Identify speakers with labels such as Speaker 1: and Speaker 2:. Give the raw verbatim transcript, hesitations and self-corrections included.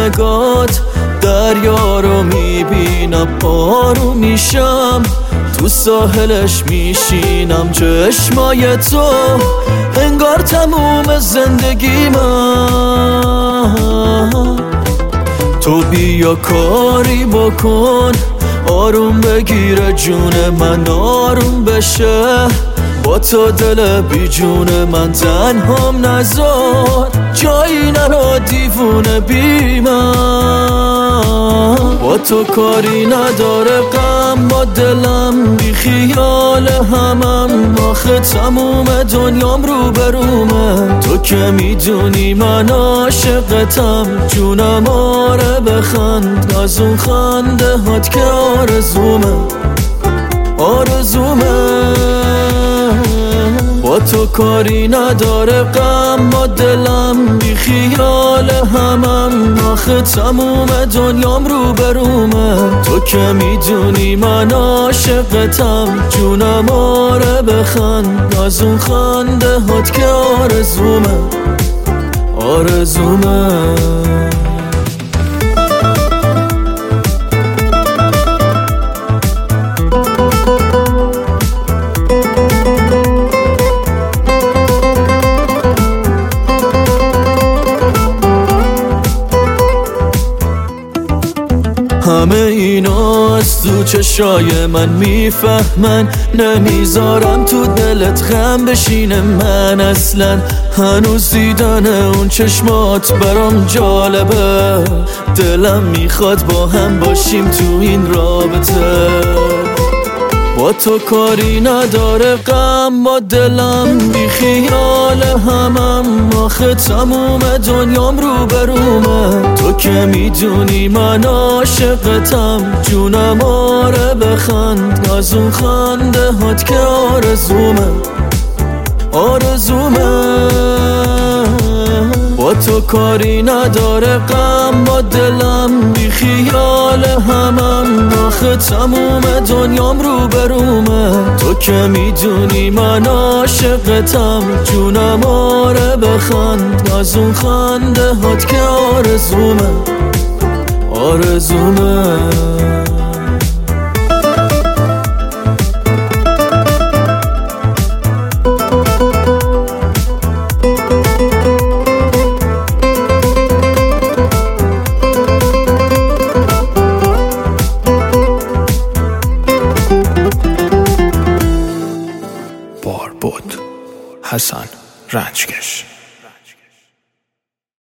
Speaker 1: نگات دریا رو میبینم، آروم میشم تو ساحلش میشینم. چشمای تو انگار تموم زندگی من. تو بیا کاری بکن، آروم بگیره جون من، آروم بشه با تو دل بی جون من. تنهام نذار جایی نرا دیوونه بی من. با تو کاری نداره غم با دلم، بی خیال همم. آخه تموم دنیام رو برومه، تو که میدونی من عاشقتم. جونم آره بخند از اون خنده هات که آرزومه آرزومه. با تو کاری نداره غم با دلم، بی خیال همم. آخه تموم دنیام رو برومه، تو که میدونی من عاشقتم. جونم آره بخند از اون خنده هات که آرزومه آرزومه. همه اینا از تو چشای من میفهمن، نمیذارم تو دلت غم بشینه. من اصلا هنوز دیدن اون چشمات برام جالبه. دلم میخواد با هم باشیم تو این رابطه. با تو کاری نداره غم با دلم، بی خیال همم. آخه تموم دنیام رو برومه، تو که میدونی من عاشقتم. جونم آره بخند از اون خنده هات که آرزومه آرزومه. با تو کاری نداره غم با دلم، بی خیال همم. آخه تموم دنیام رو برومه، تو که میدونی من عاشقتم. جونم آره بخند از اون خنده هات که آرزومه آرزومه.
Speaker 2: بود حسن رنجکش.